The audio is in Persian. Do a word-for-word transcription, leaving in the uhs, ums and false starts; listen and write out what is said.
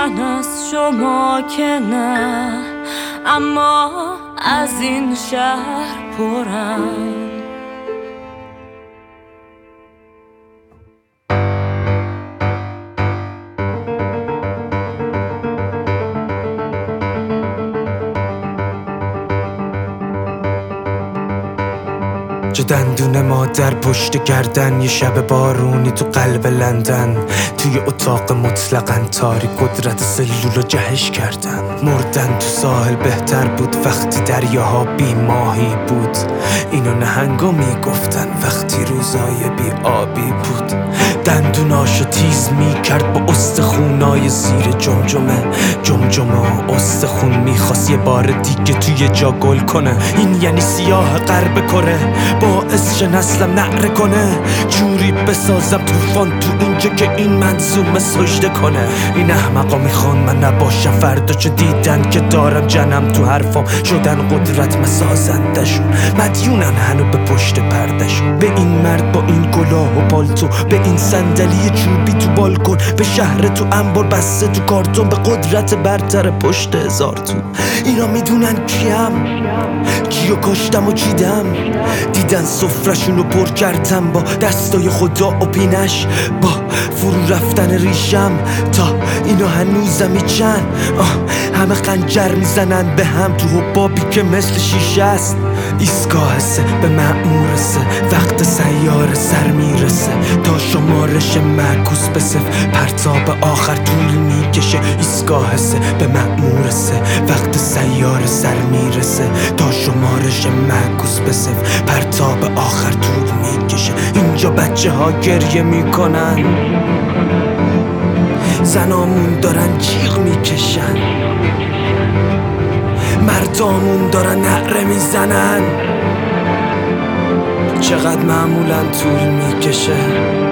من از شما که نه، اما از این شهر پرم. چه دندون مادر پشت گردن، یه شب بارونی تو قلب لندن، توی اتاق مطلقاً تاریک قدرت سلول جهش کردن. مردن تو ساحل بهتر بود وقتی دریاها بی ماهی بود، اینو نهنگا میگفتن وقتی روزای بی آبی بود. دندوناشو تیز میکرد با استخونای زیر جمجمه، جمجمه و استخون میخواست یه بار دیگه توی جا گل کنه. این یعنی سیاه غرب کره، باعث شه نسلم نعره کنه، جوری بسازم طوفان تو اینجا که این منظومه سجده کنه. این احمقا میخوان من نباشم فردا، چه دیدن که دارم جنم تو حرفام، شدن قدرت مسازندشون، مدیونن هنو به پشت پردشون. به این مرد با این کلاه و پالتو، به این صندلی چوبی تو بالکن، به شهر تو انبار بسته تو کارتون، به قدرت برتر پشت هزار تو. اینا میدونن کیم، کیو کشتم و چیدم، دیدن سفرشونو پر کردم با دستای خدا و پینش، با فرو رفتن ریشم تا اینا هنوزم میچن. همه خنجر میزنن به هم تو حبابی که مثل شیشه است. ایستگاهسه به مأمورسه، وقت سیاره سر میرسه، تا شمارش معکوس به صفر، پرتاب آخر طول میکشه. ایستگاهسه به مأمورسه، وقت سیاره سر میرسه، تا شمارش معکوس به صفر، پرتاب آخر طول میکشه. اینجا بچه ها گریه میکنن، زنامون دارن جیغ میکشن، مردامون دارن نعره میزنن. چقدر معمولا طول میکشه